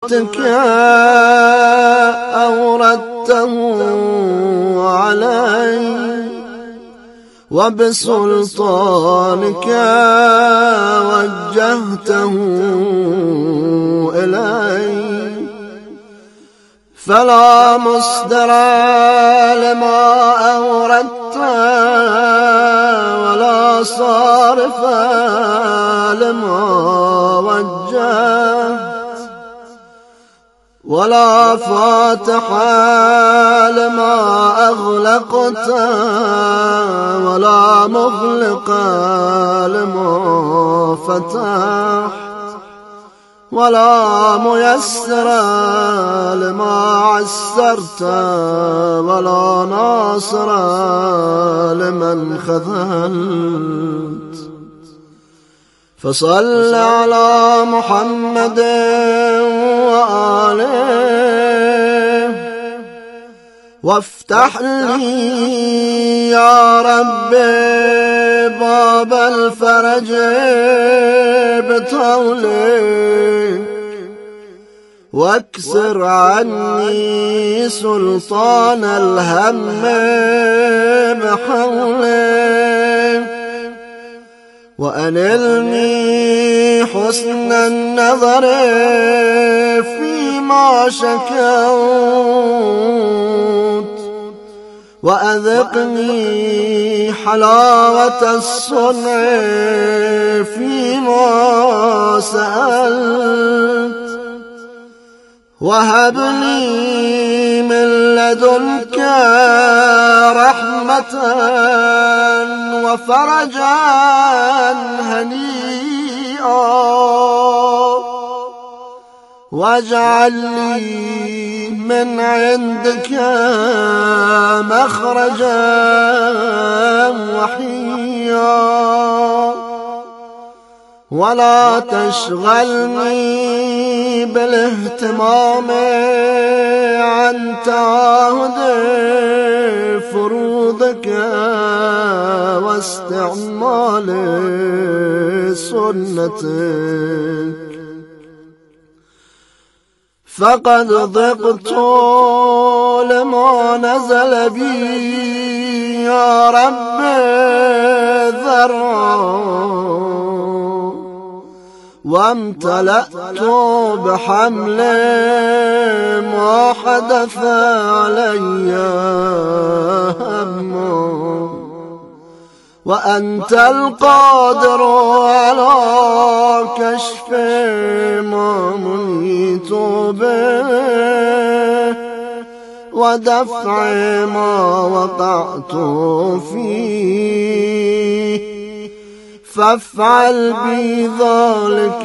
بقدرتك أوردته علي وبسلطانك وجهته إلي فلا مصدر لما أوردت ولا صارف لما وجهت ولا فاتح لما أغلقت ولا مغلق لما فتحت ولا ميسر لما عسرت ولا ناصر لمن خذلت فصل على محمد وآله وافتح لي يا رب باب الفرج بطولك واكسر عني سلطان الهم بحولك وأنلني حسن النظر فيما شكوت وأذقني حلاوة الصنع فيما سألت وهب لي من لدنك رحمة وفرجا هنيئا واجعل لي من عندك مخرجا وحيا ولا تشغلني بالاهتمام عن تعاهد فروضك واستعمال سنتك فقد ضقت لما نزل بي يا رب ذرعا وامتلأت بحمل ما حدث علي همه وأنت القادر على كشف ما منيت به ودفع ما وقعت فيه فافعل بي ذلك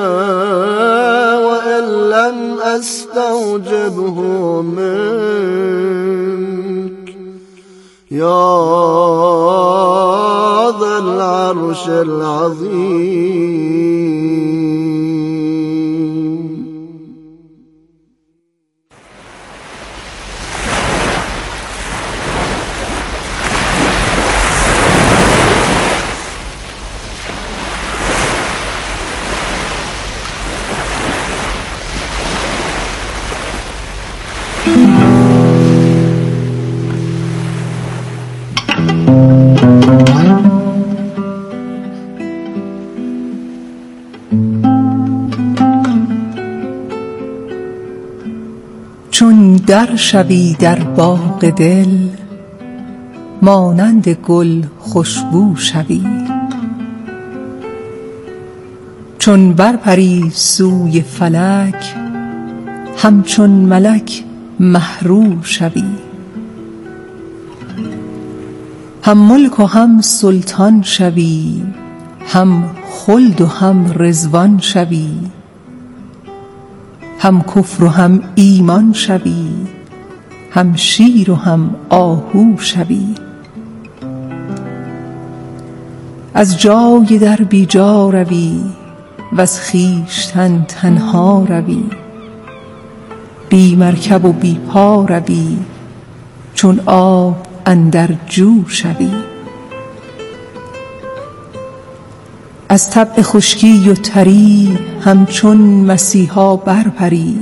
وإن لم أستوجبه منك يا ذا العرش العظيم. چون در شوی در باغ دل مانند گل خوشبو شوی چون برپری سوی فلک همچون ملک محرو شوی هم ملک و هم سلطان شوی هم خلد و هم رضوان شوی هم کفر و هم ایمان شوی هم شیر و هم آهو شوی از جای در بی جا روی وز خویشتن تنها روی بی مرکب و بی پا روی چون آب اندر جو شوی از طبع خشکی و تری همچون مسیحا برپری،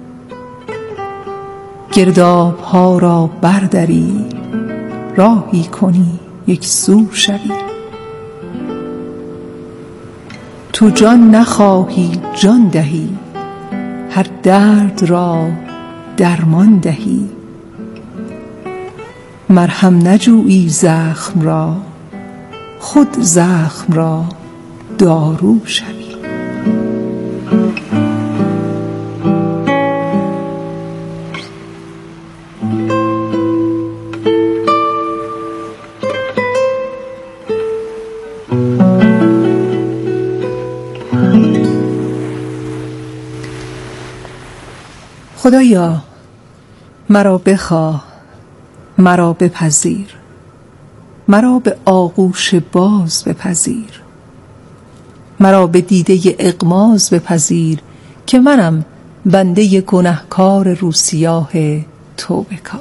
گرداب ها را بردری راهی کنی یک سو شوی. تو جان نخواهی جان دهی، هر درد را درمان دهی. مرهم نجویی زخم را، خود زخم را دارو شوی. خدایا مرا بخواه، مرا بپذیر، مرا به آغوش باز بپذیر، مرا به دیده اغماز بپذیر که منم بنده گنهکار روسیاه توبه کار.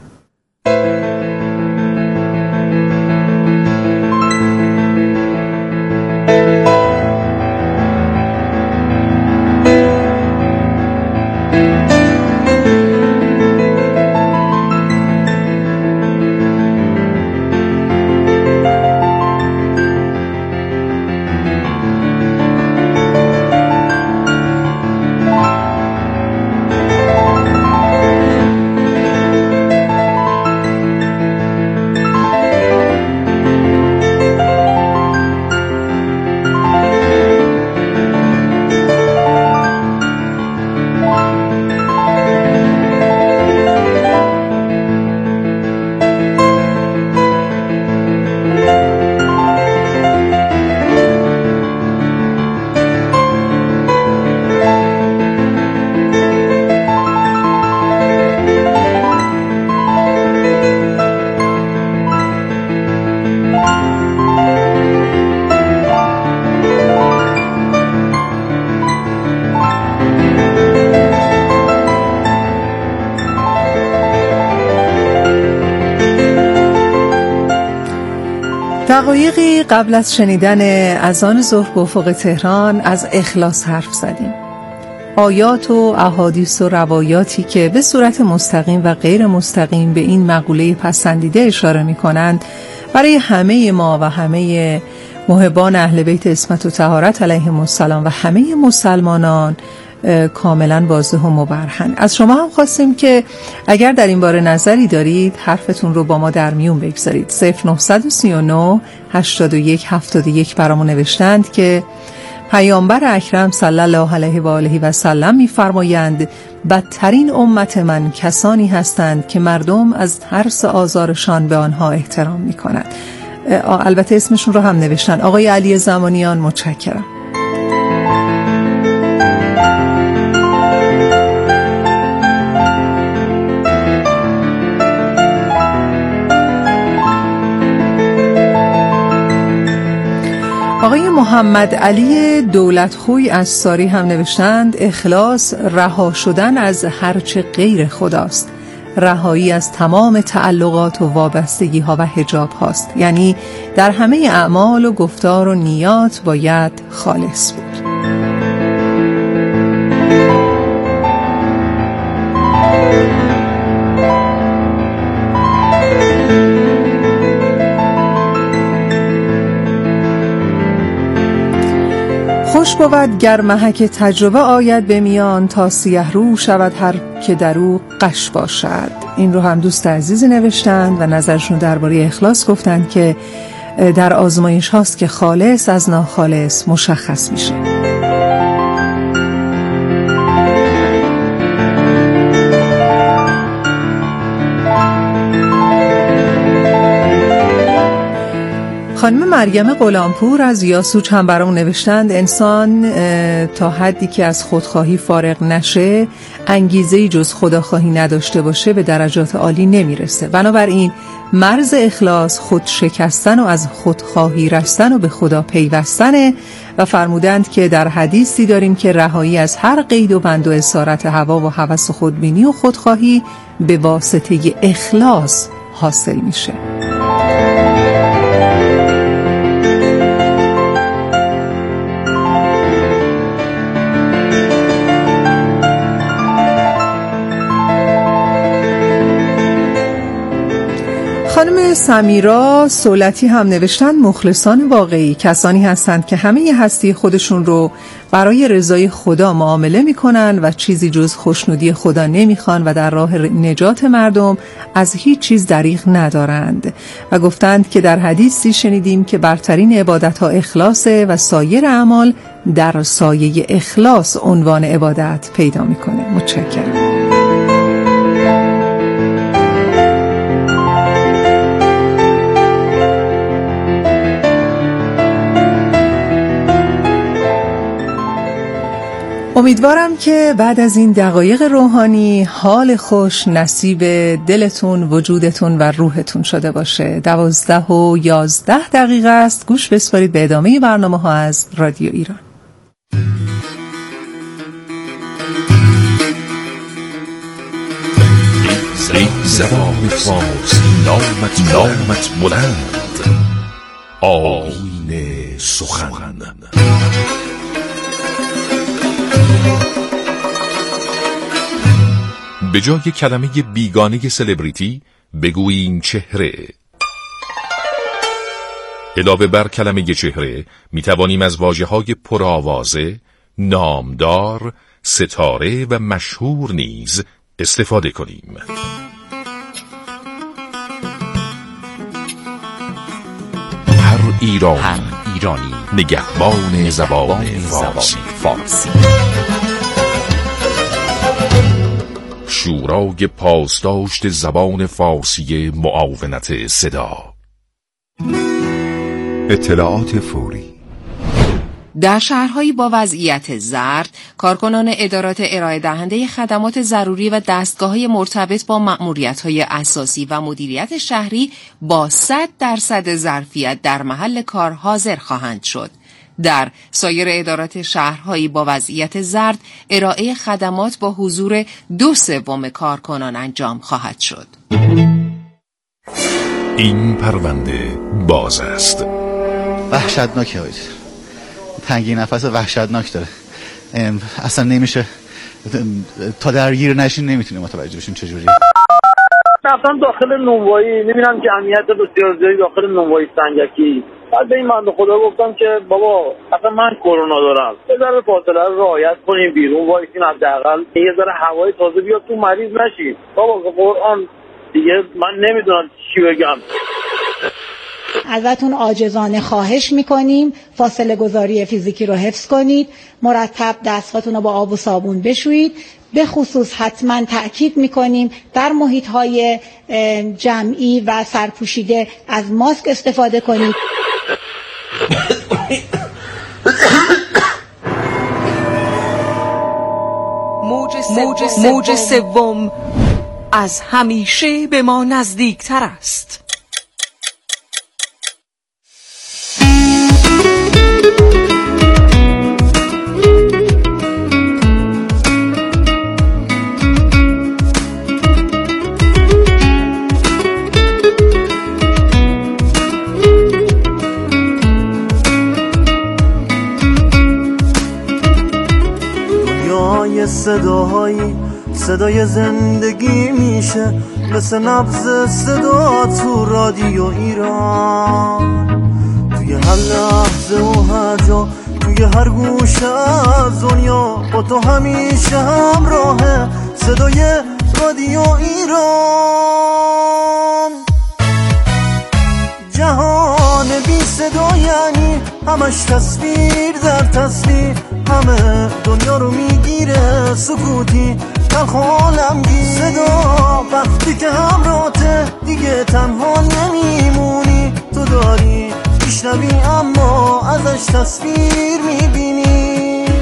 دقایقی قبل از شنیدن اذان ظهر به افق تهران از اخلاص حرف زدیم. آیات و احادیث و روایاتی که به صورت مستقیم و غیر مستقیم به این مقوله پسندیده اشاره می کنند برای همه ما و همه محبان اهل بیت عصمت و طهارت علیهم السلام و همه مسلمانان کاملا واضح و مبرهن. از شما هم خواستیم که اگر در این باره نظری دارید حرفتون رو با ما در میون بگذارید. 0939 81 71 برامون نوشتند که پیامبر اکرم صلی الله علیه و آله و سلم می‌فرمایند بدترین امت من کسانی هستند که مردم از ترس آزارشان به آنها احترام می‌کنند. البته اسمشون رو هم نوشتن. آقای علی زمانیان، متشکرم. آقای محمد علی دولتخوی از ساری هم نوشتند اخلاص رها شدن از هرچه غیر خداست، رهایی از تمام تعلقات و وابستگی ها و حجاب هاست، یعنی در همه اعمال و گفتار و نیات باید خالص بود. خوش بود گر محک تجربه آید به میان، تا سیه رو شود هر که در او غش باشد. این رو هم دوست عزیزی نوشتند و نظرشون درباره اخلاص گفتند که در آزمایش هاست که خالص از ناخالص مشخص میشه. خانم مریم غلامپور از یاسوج هم برامون نوشتند انسان تا حدی که از خودخواهی فارغ نشه، انگیزه‌ای جز خداخواهی نداشته باشه، به درجات عالی نمیرسه. بنابراین مرز اخلاص خود شکستن و از خودخواهی رستن و به خدا پیوستنه و فرمودند که در حدیثی داریم که رهایی از هر قید و بند و اسارت هوا و هوس و خودبینی و خودخواهی به واسطه اخلاص حاصل میشه. خانم سمیرا سولتی هم نوشتن مخلصان واقعی کسانی هستند که همه هستی خودشون رو برای رضای خدا معامله میکنن و چیزی جز خوشنودی خدا نمیخوان و در راه نجات مردم از هیچ چیز دریغ ندارند و گفتند که در حدیثی شنیدیم که برترین عبادت ها اخلاصه و سایر اعمال در سایه اخلاص عنوان عبادت پیدا میکنه. متشکرم. امیدوارم که بعد از این دقایق روحانی حال خوش نصیب دلتون، وجودتون و روحتون شده باشه. 12:11 است. گوش بسپارید به ادامه برنامه ها از رادیو ایران. زبان فارسی نامت بلند، آیین سخن. به جای کلمه بیگانه سلبریتی بگوییم چهره. علاوه بر کلمه چهره می توانیم از واژه‌های پرآوازه، نامدار، ستاره و مشهور نیز استفاده کنیم. هر ایرانی نگهبان زبان فارسی. شورای پاسداشت زبان فارسی معاونت صدا. اطلاعات فوری. در شهرهایی با وضعیت زرد، کارکنان ادارات ارائه دهنده خدمات ضروری و دستگاه‌های مرتبط با مأموریت‌های اساسی و مدیریت شهری با 100% ظرفیت در محل کار حاضر خواهند شد. در سایر ادارات شهرهایی با وضعیت زرد، ارائه خدمات با حضور 2/3 کارکنان انجام خواهد شد. این پرونده باز است. وحشتناکه آید. تنگی نفس وحشتناک داره. اصلا نمیشه تا درگیر نشین نمیتونیم متوجه بشیم چجوریه. رفتم داخل نونوایی، میبینم جمعیت بسیار زیادی داخل نونوایی سنگکی. بعد به این بنده خدا گفتم که بابا اصلا من کرونا دارم، یه ذره فاصله رو رعایت کنیم، بیرون وایسیم، حداقل یه ذره هوای تازه بیاد تو، مریض نشیم. بابا به قرآن دیگه من نمیدونم چی بگم. ازتون عاجزانه خواهش میکنیم فاصله گذاری فیزیکی رو حفظ کنید، مرتب دستاتون رو با آب و صابون بشویید، به خصوص حتما تأکید میکنیم در محیط‌های جمعی و سرپوشیده از ماسک استفاده کنید. موج سوم از همیشه به ما نزدیکتر است. صدای زندگی میشه مثل نبض صدا تو رادیو ایران، توی هر لحظه و هر جا، توی هر گوشه از دنیا، با تو همیشه همراهه صدای رادیو ایران. جهان بی صدا یعنی همش تصویر در تصویر، همه دنیا رو میگیره سکوتی تلخ عالمگیر. صدا وقتی که همراهته دیگه تنها نمیمونی، تو داری میشنوی اما ازش تصویر میبینی.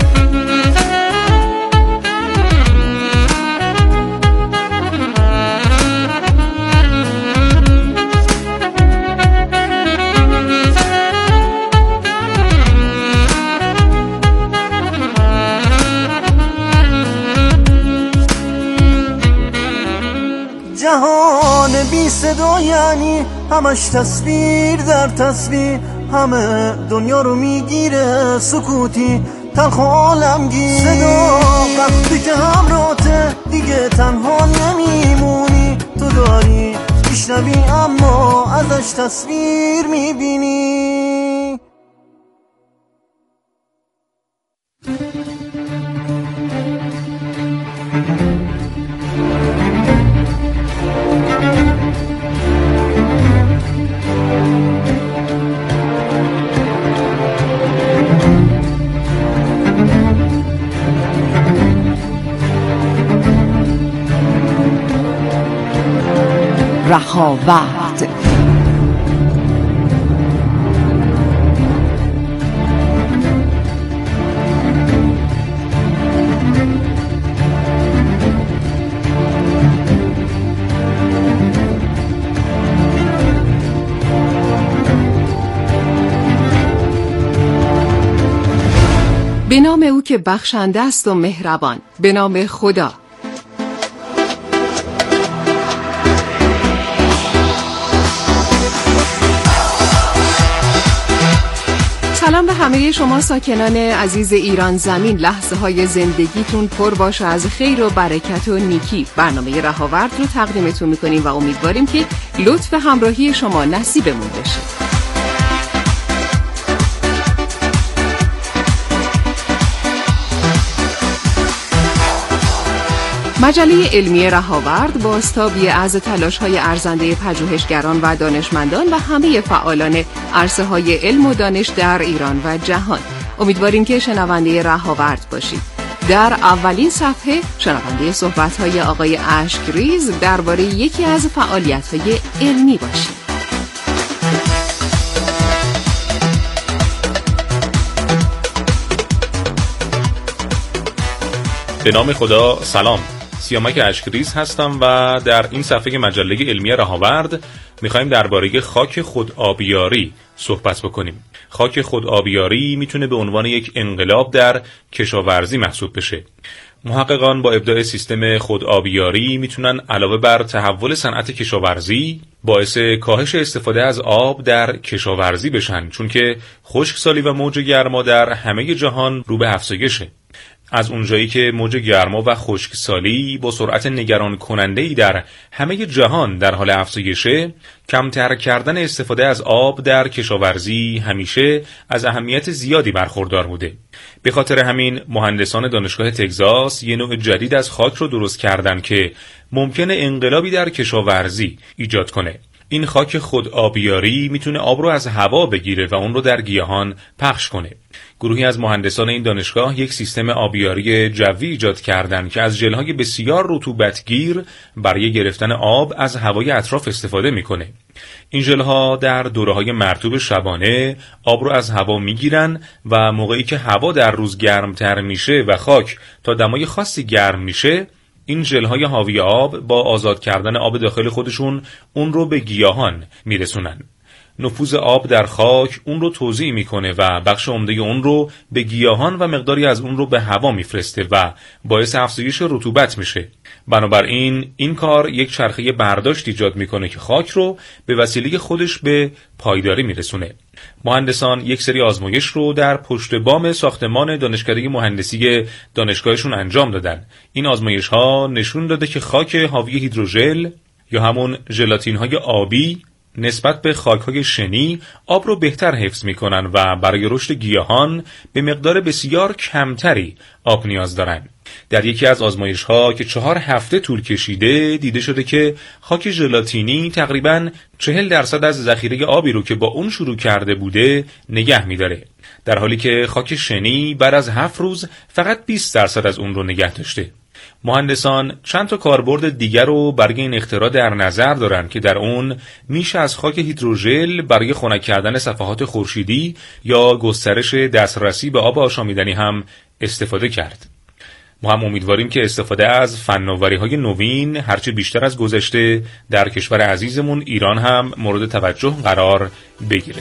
جهان بی صدا یعنی همش تصویر در تصویر، همه دنیا رو میگیره سکوتی تلخ عالمگیر. صدا وقتی که همراهته دیگه تنها نمیمونی، تو داری میشنوی اما همش تصویر میبینی. رهاورد. به نام او که بخشنده است و مهربان، به نام خدا. سلام به همه شما ساکنان عزیز ایران زمین. لحظه های زندگیتون پر باشه از خیر و برکت و نیکی. برنامه رهاورد رو تقدیمتون میکنیم و امیدواریم که لطف همراهی شما نصیبمون بشه. مجله علمی رهاورد بازتابی از تلاش‌های ارزنده پژوهشگران و دانشمندان و همه فعالان عرصه‌های علم و دانش در ایران و جهان. امیدواریم که شنونده رهاورد باشید. در اولین صفحه شنونده صحبت‌های آقای اشکریز درباره یکی از فعالیت‌های علمی باشید. به نام خدا. سلام، سیامک اشکریز هستم و در این صفحه مجله علمی رهاورد میخوایم درباره خاک خودآبیاری صحبت بکنیم. خاک خودآبیاری میتونه به عنوان یک انقلاب در کشاورزی محسوب بشه. محققان با ابداع سیستم خودآبیاری میتونن علاوه بر تحول صنعت کشاورزی باعث کاهش استفاده از آب در کشاورزی بشن، چون که خشکسالی و موج گرما در همه جهان رو به افزایشه. از اونجایی که موج گرما و خشکسالی با سرعت نگران کننده‌ای در همه جهان در حال افزایشه، کمتر کردن استفاده از آب در کشاورزی همیشه از اهمیت زیادی برخوردار بوده. به خاطر همین مهندسان دانشگاه تگزاس یه نوع جدید از خاک رو درست کردن که ممکنه انقلابی در کشاورزی ایجاد کنه. این خاک خودآبیاری میتونه آب رو از هوا بگیره و اون رو در گیاهان پخش کنه. گروهی از مهندسان این دانشگاه یک سیستم آبیاری جوی ایجاد کردند که از ژل‌های بسیار رطوبتگیر برای گرفتن آب از هوای اطراف استفاده میکنه. این ژل‌ها در دوره‌های مرطوب شبانه آب رو از هوا میگیرن و موقعی که هوا در روز گرمتر میشه و خاک تا دمای خاصی گرم میشه، این ژل‌های حاوی آب با آزاد کردن آب داخل خودشون اون رو به گیاهان میرسونن. نفوذ آب در خاک اون رو توزیع میکنه و بخش عمده اون رو به گیاهان و مقداری از اون رو به هوا میفرسته و باعث افزایش رطوبت میشه. بنابراین این کار یک چرخه برداشت ایجاد میکنه که خاک رو به وسیله خودش به پایداری میرسونه. مهندسان یک سری آزمایش رو در پشت بام ساختمان دانشکده مهندسی دانشگاهشون انجام دادن. این آزمایش ها نشون داده که خاک حاوی هیدروژل یا همون ژلاتین‌های آبی نسبت به خاک‌های شنی آب رو بهتر حفظ می‌کنن و برای رشد گیاهان به مقدار بسیار کمتری آب نیاز دارن. در یکی از آزمایش‌ها که 4 هفته طول کشیده دیده شده که خاک ژلاتینی تقریباً 40% از ذخیره آبی رو که با اون شروع کرده بوده نگه می‌داره، در حالی که خاک شنی بعد از 7 روز فقط 20% از اون رو نگه داشته. مهندسان چند تا کاربرد دیگر رو برای این اختراع در نظر دارن که در اون میشه از خاک هیدروژل برای خنک کردن صفحات خورشیدی یا گسترش دسترسی به آب آشامیدنی هم استفاده کرد. ما هم امیدواریم که استفاده از فناوری‌های نوین هرچه بیشتر از گذشته در کشور عزیزمون ایران هم مورد توجه قرار بگیره.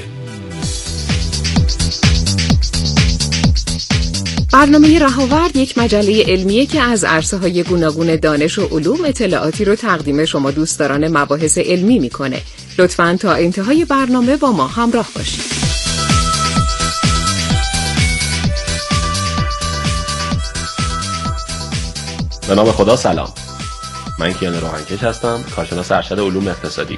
برنامه رهاورد یک مجله علمیه که از عرصه‌های گوناگون دانش و علوم اطلاعاتی رو تقدیم شما دوستداران مباحث علمی میکنه. لطفاً تا انتهای برنامه با ما همراه باشید. به نام خدا. سلام، من کیان روحانکش هستم، کارشناس ارشد علوم اقتصادی.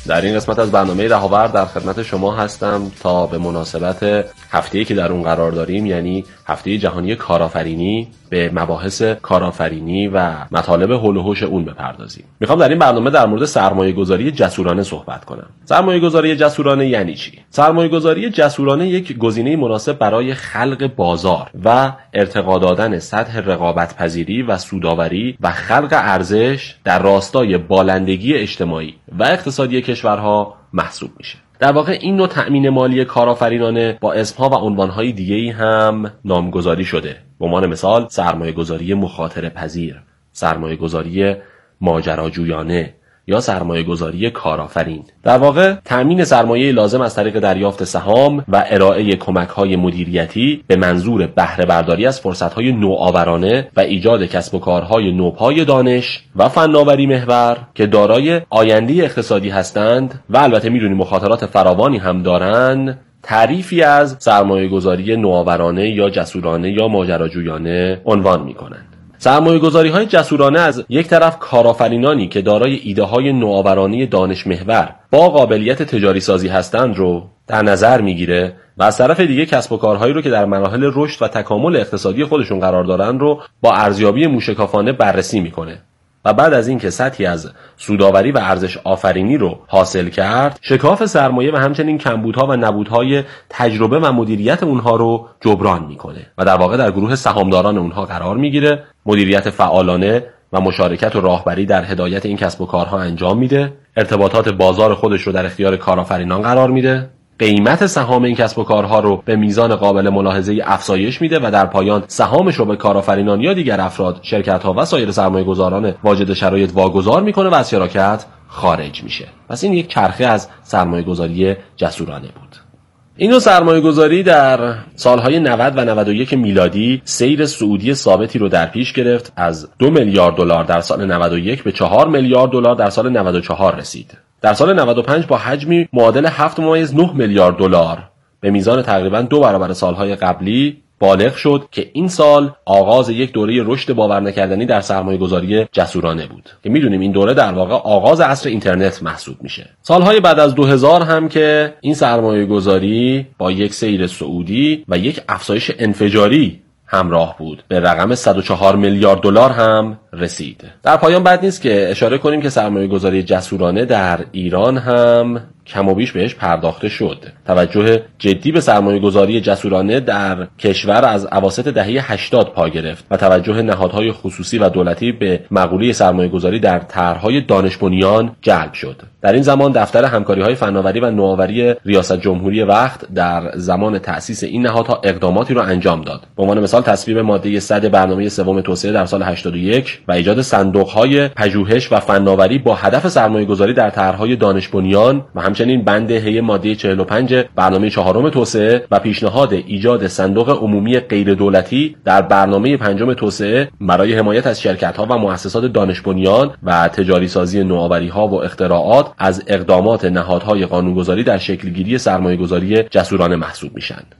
در این قسمت از برنامه رهاورد در خدمت شما هستم تا به مناسبت هفته‌ای که در اون قرار داریم، یعنی هفته جهانی کارآفرینی، به مباحث کارآفرینی و مطالب حول و حوش اون بپردازیم. میخوام در این برنامه در مورد سرمایه‌گذاری جسورانه صحبت کنم. سرمایه‌گذاری جسورانه یعنی چی؟ سرمایه‌گذاری جسورانه یک گزینه مناسب برای خلق بازار و ارتقا دادن سطح رقابت‌پذیری و سودآوری و خلق ارزش در راستای بالندگی اجتماعی و اقتصادی کشورها محسوب میشه. در واقع این نوع تأمین مالی کارآفرینانه با اسمها و عنوانهای دیگه‌ای هم نامگذاری شده. به عنوان مثال سرمایه‌گذاری مخاطره پذیر، سرمایه‌گذاری ماجراجویانه یا سرمایه‌گذاری کارآفرین. در واقع تأمین سرمایه لازم از طریق دریافت سهام و ارائه کمک‌های مدیریتی به منظور بهره برداری از فرصت‌های نوآورانه و ایجاد کسب و کارهای نوپای دانش و فناوری محور که دارای آینده اقتصادی هستند و البته می‌دونیم مخاطرات فراوانی هم دارند، تعریفی از سرمایه‌گذاری نوآورانه یا جسورانه یا ماجراجویانه عنوان می‌کنند. سرمایه‌گذاری‌های جسورانه از یک طرف کارآفرینانی که دارای ایده‌های نوآورانه دانش محور با قابلیت تجاری سازی هستند رو در نظر میگیره و از طرف دیگه کسب و کارهایی رو که در مراحل رشد و تکامل اقتصادی خودشون قرار دارن رو با ارزیابی موشکافانه بررسی میکنه و بعد از اینکه سطحی از سودآوری و ارزش آفرینی رو حاصل کرد، شکاف سرمایه و همچنین کمبودها و نبودهای تجربه و مدیریت اونها رو جبران میکنه و در واقع در گروه سهامداران اونها قرار میگیره، مدیریت فعالانه و مشارکت و راهبری در هدایت این کسب و کارها انجام میده، ارتباطات بازار خودش رو در اختیار کارآفرینان قرار میده، قیمت سهام این کسب و کارها رو به میزان قابل ملاحظه‌ای افزایش میده و در پایان سهامش رو به کارآفرینان یا دیگر افراد، شرکت‌ها و سایر سرمایه‌گذاران واجد شرایط واگذار میکنه و از شراکت خارج میشه. پس این یک چرخه از سرمایه‌گذاری جسورانه بود. این نوع سرمایه‌گذاری در سالهای 90 و 91 میلادی سیر صعودی ثابتی رو در پیش گرفت. از 2 میلیارد دلار در سال 91 به 4 میلیارد دلار در سال 94 رسید. در سال 95 با حجمی معادل 7.9 میلیارد دلار به میزان تقریباً 2 برابر سالهای قبلی بالغ شد که این سال آغاز یک دوره رشد باور نکردنی در سرمایه‌گذاری جسورانه بود که میدونیم این دوره در واقع آغاز عصر اینترنت محسوب میشه. سالهای بعد از 2000 هم که این سرمایه‌گذاری با یک سیر صعودی و یک افزایش انفجاری همراه بود، به رقم 104 میلیارد دلار هم رسید. در پایان بد نیست که اشاره کنیم که سرمایه‌گذاری جسورانه در ایران هم کم و بیش بهش پرداخته شد. توجه جدی به سرمایه‌گذاری جسورانه در کشور از اواسط دهه 80 پا گرفت و توجه نهادهای خصوصی و دولتی به مقوله سرمایه‌گذاری در طرح‌های دانش بنیان جلب شد. در این زمان دفتر همکاری‌های فناوری و نوآوری ریاست جمهوری وقت در زمان تأسیس این نهادها اقداماتی را انجام داد. به عنوان مثال تصویب ماده 100 برنامه سوم توسعه در سال 81 و ایجاد صندوق‌های پژوهش و فناوری با هدف سرمایه‌گذاری در طرح‌های دانش بنیان و همچنین بند هی ماده 45 برنامه چهارم توسعه و پیشنهاد ایجاد صندوق عمومی غیر دولتی در برنامه پنجم توسعه برای حمایت از شرکت‌ها و مؤسسات دانش بنیان و تجاری سازی نوآوری‌ها و اختراعات از اقدامات نهادهای قانونگذاری در شکلگیری سرمایه‌گذاری جسورانه محسوب میشند.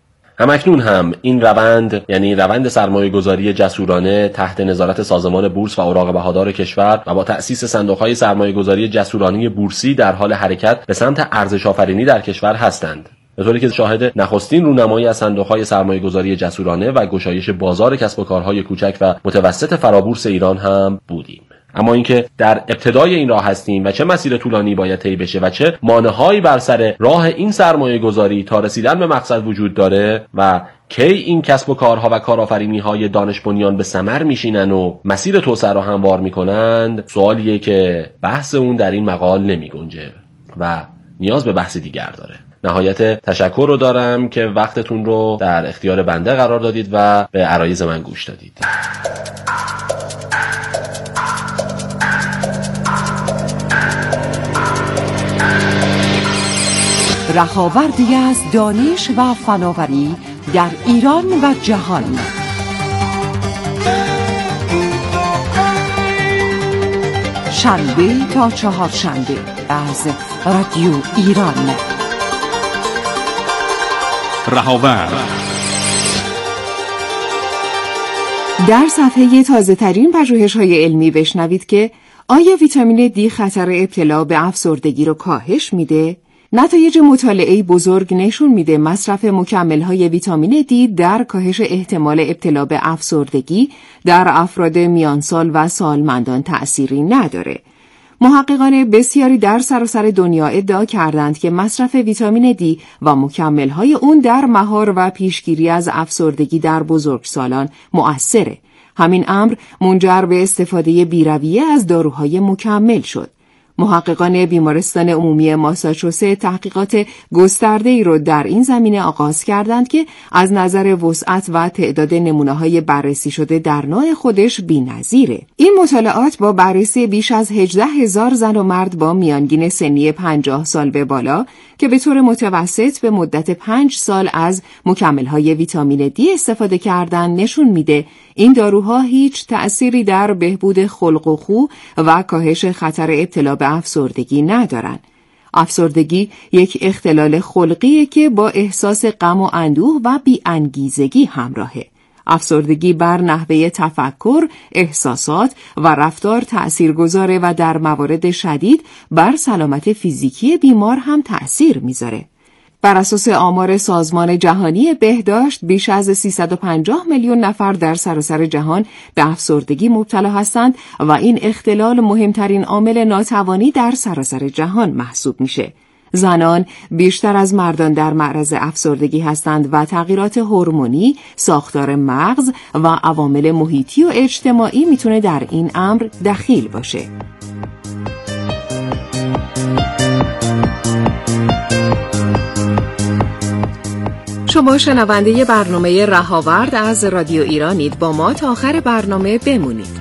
همکنون هم این روند، یعنی روند سرمایه‌گذاری جسورانه تحت نظارت سازمان بورس و اوراق بهادار کشور و با تأسیس صندوق‌های سرمایه‌گذاری جسورانه بورسی در حال حرکت به سمت ارزش‌آفرینی در کشور هستند. به طوری که شاهد نخستین رونمایی از صندوق‌های سرمایه‌گذاری جسورانه و گشایش بازار کسب و کارهای کوچک و متوسط فرابورس ایران هم بودیم. اما اینکه در ابتدای این راه هستیم و چه مسیر طولانی باید طی بشه و چه مانعهایی بر سر راه این سرمایه‌گذاری تا رسیدن به مقصد وجود داره و کی این کسب و کارها و کارآفرینی‌های دانش بنیان به ثمر میشینن و مسیر توسعه رو هموار میکنند، سوالیه که بحث اون در این مقال نمیگنجه و نیاز به بحث دیگر داره. نهایت تشکر رو دارم که وقتتون رو در اختیار بنده قرار دادید و به عرایض من گوش دادید. رهاوردی از دانش و فناوری در ایران و جهان. شنبه تا چهارشنبه از رادیو ایران. رهاورد در صفحه تازه ترین پژوهش‌های علمی بشنوید که آیا ویتامین دی خطر ابتلا به افسردگی رو کاهش میده؟ نتایج مطالعه بزرگ نشون میده مصرف مکمل‌های ویتامین دی در کاهش احتمال ابتلا به افسردگی در افراد میانسال و سالمندان تأثیری نداره. محققان بسیاری در سراسر دنیا ادعا کردند که مصرف ویتامین دی و مکمل‌های اون در مهار و پیشگیری از افسردگی در بزرگسالان مؤثره. همین امر منجر به استفاده بی‌رویه از داروهای مکمل شد. محققان بیمارستان عمومی ماساچوست تحقیقات گسترده‌ای را در این زمینه آغاز کردند که از نظر وسعت و تعداد نمونه‌های بررسی شده در نوع خودش بی‌نظیره. این مطالعات با بررسی بیش از 18,000 زن و مرد با میانگین سنی 50 سال به بالا که به طور متوسط به مدت 5 سال از مکمل‌های ویتامین دی استفاده کردند نشون میده این داروها هیچ تأثیری در بهبود خلق و خو و کاهش خطر ابتلا به افسردگی ندارن. افسردگی یک اختلال خلقیه که با احساس غم و اندوه و بی‌انگیزگی همراهه. افسردگی بر نحوه تفکر، احساسات و رفتار تأثیر گذاره و در موارد شدید بر سلامت فیزیکی بیمار هم تأثیر میذاره. بر اساس آمار سازمان جهانی بهداشت بیش از 350 میلیون نفر در سراسر جهان به افسردگی مبتلا هستند و این اختلال مهمترین عامل ناتوانی در سراسر جهان محسوب میشه. زنان بیشتر از مردان در معرض افسردگی هستند و تغییرات هورمونی، ساختار مغز و عوامل محیطی و اجتماعی میتونه در این امر دخیل باشه. شما شنونده برنامه رهاورد از رادیو ایرانید. با ما تا آخر برنامه بمونید.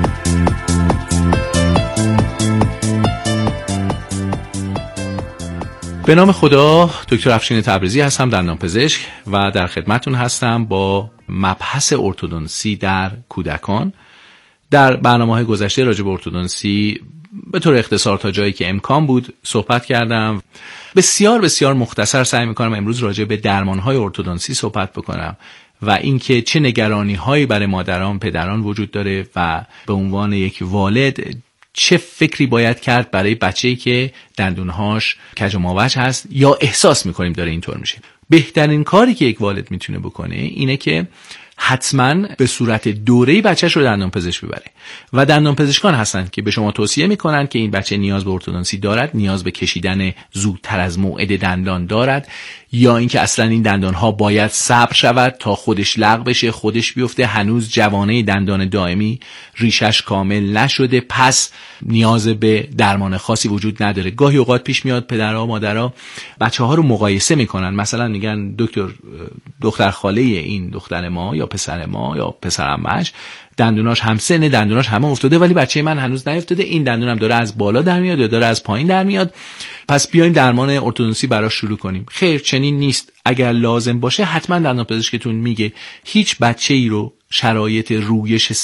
به نام خدا، دکتر افشین تبریزی هستم، دندانپزشک و در خدمتون هستم با مبحث ارتودنسی در کودکان. در برنامه‌های گذشته راجع به ارتودنسی به طور اختصار تا جایی که امکان بود صحبت کردم. بسیار مختصر سعی می‌کنم امروز راجع به درمان‌های ارتودنسی صحبت بکنم و اینکه چه نگرانی‌هایی برای مادران، پدران وجود داره و به عنوان یک والد چه فکری باید کرد برای بچه‌ای که دندونهاش کج و ماوج هست یا احساس می‌کنیم داره اینطور میشه. بهترین کاری که یک والد میتونه بکنه اینه که حتما به صورت دوره‌ای بچه‌ش رو دندانپزشک ببره و دندانپزشکان هستند که به شما توصیه میکنن که این بچه نیاز به ارتودنسی دارد، نیاز به کشیدن زودتر از موعد دندان دارد یا اینکه اصلا این دندانها باید صبر شود تا خودش لغو بشه، خودش بیفته، هنوز جوانه دندان دائمی ریشش کامل نشده، پس نیاز به درمان خاصی وجود نداره. گاهی اوقات پیش میاد پدرها مادرها بچه‌ها رو مقایسه میکنن، مثلا میگن دکتر دختر خاله این دختر ما یا پسر ما یا پسر عمه‌اش دندوناش همسنه، دندوناش همه افتاده ولی بچه من هنوز نیفتاده، این دندونم داره از بالا در میاد یا داره از پایین در میاد، پس بیایم درمان ارتودنسی براش شروع کنیم. خیر، چنین نیست. اگر لازم باشه حتما دندانپزشکتون میگه هیچ بچه‌ای رو شرایط رویش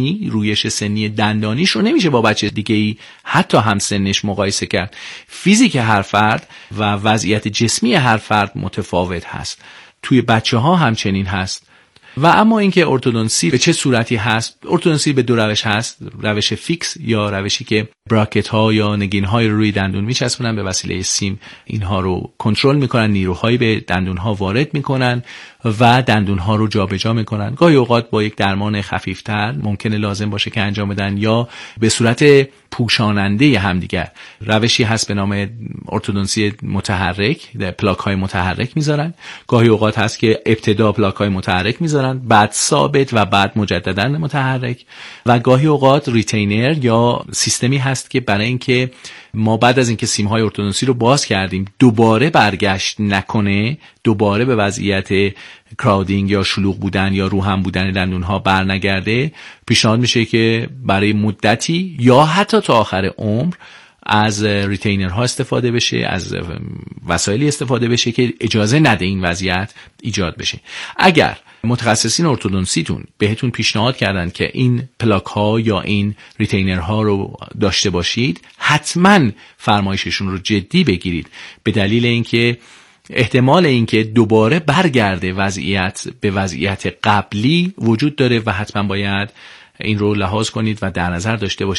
سنی دندانیش رو نمیشه با بچه دیگه‌ای حتی همسنش مقایسه کرد. فیزیک هر فرد و وضعیت جسمی هر فرد متفاوت هست. توی بچه‌ها همچنین هست. و اما اینکه ارتودنسی به چه صورتی هست؟ ارتودنسی به دو روش هست، روش فیکس یا روشی که براکت ها یا نگین های روی دندون میچسبونن، به وسیله سیم اینها رو کنترل میکنن، نیروهایی به دندون ها وارد میکنن و دندون ها رو جابجا میکنن. گاهی اوقات با یک درمان خفیفتر ممکنه لازم باشه که انجام بدن یا به صورت پوشاننده همدیگر. روشی هست به نام ارتودنسی متحرک، پلاک های متحرک میذارن. گاهی اوقات هست که ابتدا پلاک های متحرک میذارن، بعد ثابت و بعد مجددا متحرک. و گاهی اوقات ریتینر یا سیستمی هست که برای اینکه ما بعد از اینکه سیم های ارتودنسی رو باز کردیم دوباره برگشت نکنه، دوباره به وضعیت کراودینگ یا شلوغ بودن یا روهم بودن دندون ها برنگرده، پیشنهاد میشه که برای مدتی یا حتی تا آخر عمر از ریتینرها استفاده بشه، از وسایلی استفاده بشه که اجازه نده این وضعیت ایجاد بشه. اگر متخصصین ارتودنسیتون بهتون پیشنهاد کردن که این پلاک ها یا این ریتینر ها رو داشته باشید، حتما فرمایششون رو جدی بگیرید، به دلیل اینکه احتمال اینکه دوباره برگرده وضعیت به وضعیت قبلی وجود داره و حتما باید این رو لحاظ کنید و در نظر داشته باشید.